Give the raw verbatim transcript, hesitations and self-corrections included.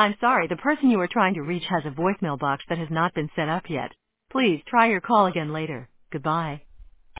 I'm sorry, the person you are trying to reach has a voicemail box that has not been set up yet. Please try your call again later. Goodbye.